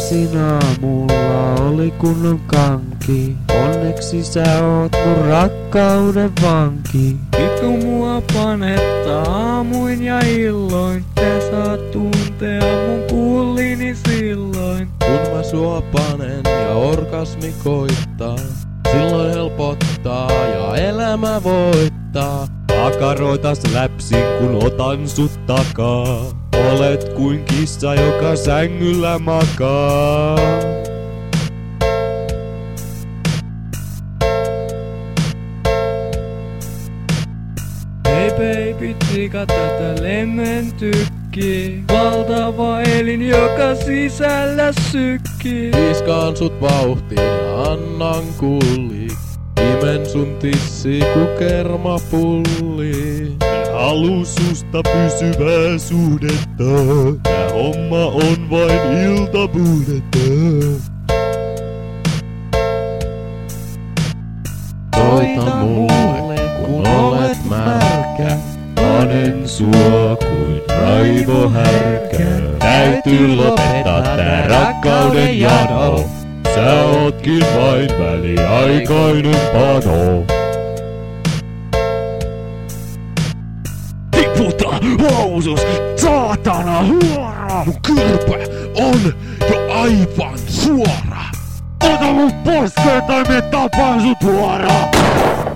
Heräsin aamulla, oli kunnon kanki. Onneksi sä oot mun rakkauden vanki. Vittu mua panetta aamuin ja illoin. Te saat tuntea mun kullini silloin. Kun mä sua panen ja orgasmi koittaa, silloin helpottaa ja elämä voittaa. Pakaroitas läpsin kun otan sut takaa. Olet kuin kissa joka sängyllä makaa. Hei baby, tika tätä lemmentykki. Valtava elin, joka sisällä sykkii. Viiskaan sut vauhtiin ja annan kulli. Imen sun tissi ku kermapulli. Halu susta pysyvää suhdetta. Tää homma on vain iltapuhdetta. Soita mulle kun olet märkä. Panen sua kuin raivohärkä. Täytyy lopettaa tää rakkauden jano. Sä ootkin vain väliaikainen pano. Tiputa housus, saatana huora! Mun kyrpä on jo aivan suora! Ota mun pois tai me tapaan sut huora!